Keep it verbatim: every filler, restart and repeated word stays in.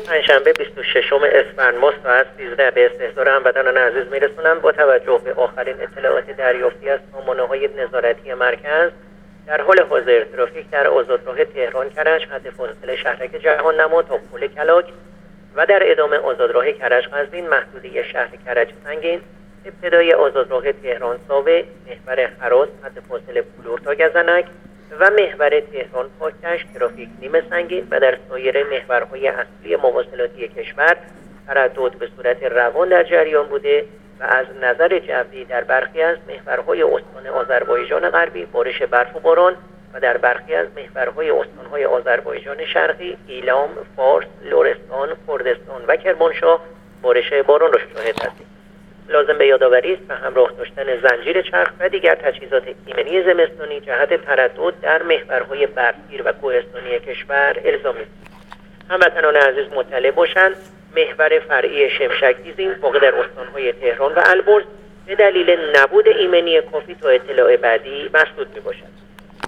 پنجشنبه بیست و ششم اسفند ماه ساعت سیزده به استحضار هموطنان عزیز میرسونم. با توجه به آخرین اطلاعات دریافتی از سامانه‌های نظارتی مرکز در حال حاضر ترافیک در آزادراه تهران کرج حد فاصله شهرک جهان نما تا پل کلاک و در ادامه آزادراه کرج قزوین محدوده شهر کرج سنگین، ابتدای آزادراه تهران ساوه، محور هراس حد فاصله پلور تا گزنک و محور تهران پاکتش ترافیک نیمه سنگین و در سایر محورهای اصلی مواصلاتی کشور تردد به صورت روان در جریان بوده و از نظر جوی در برخی از محورهای استان آذربایجان غربی بارش برف و باران و در برخی از محورهای استانهای آذربایجان شرقی، ایلام، فارس، لرستان، کردستان و کرمانشاه بارش باران را شاهد هستیم. لازم به یادآوری است و همراه داشتن زنجیر چرخ و دیگر تجهیزات ایمنی زمستانی جهت تردد در محورهای برفگیر و کوهستانی کشور الزامی است. هموطنان عزیز مطلع باشند محور فرعی شمشک دیزین واقع در استانهای تهران و البرز به دلیل نبود ایمنی کافی تا اطلاع بعدی مسدود می باشد.